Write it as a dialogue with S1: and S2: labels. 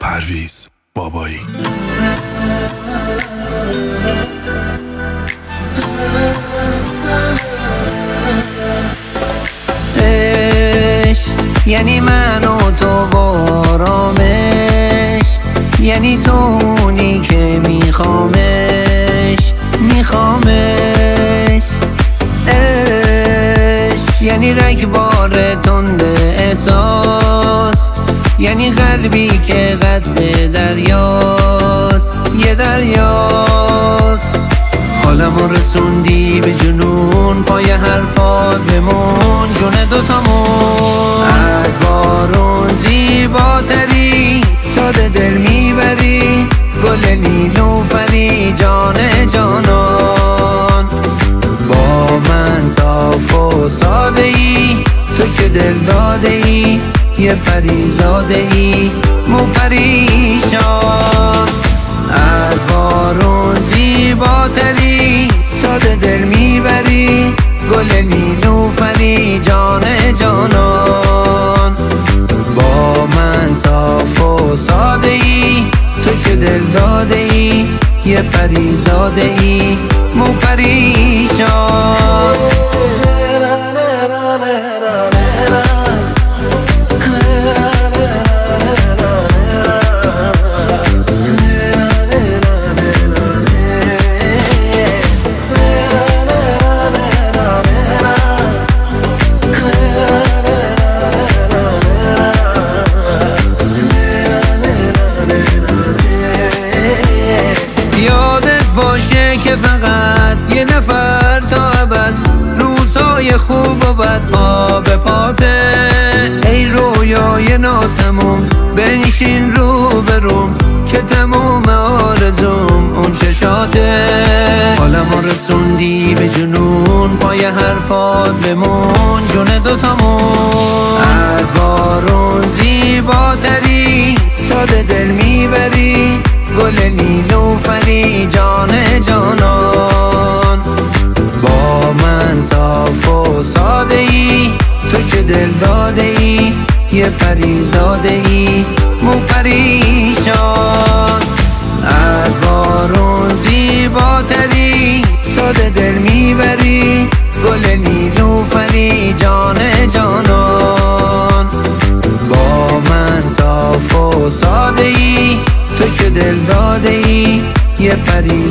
S1: پرویز بابایی.
S2: عشق یعنی من و تو و آرامش، یعنی تو اونی که میخوامش. عشق یعنی رگبار تند احساس، یعنی قلبی که قد دریاست، یه دریاست. حالمو رسوندی به جنون، پای حرفات بمون جون دوتامون. از بارون زیباتری، ساده دل میبری، گل نیلوفری جان جانان. با من صاف و ساده ای، تو که دل داده ای، یه پریزاده ای مو پریشان. از بارون زیباتری، ساده دل میبری، گل نیلوفری جان جانان. با من صاف و ساده ای، تو که دل داده ای، یه پریزاده ای مو پریشان. باشه که فقط یه نفر تا ابد، روزهای خوب و بد پا به پاته. ای رویای ناتموم، بنشین رو بروم که تموم آرزوم اون چشاته. حالمو رسوندی به جنون، پای حرفات بمون جون دوتامون. از بارون زیباتری، ساده دل میبری، گل نیلوفری جان جانان. با من صاف و ساده ای، تو که دل داده ای، یه پریزاده ای مو پریشان. از بارون زیباتری، ساده دل میبری، گل نیلوفری جان جانان. با من صاف و ساده ای، تو که دل داده ای، یه پری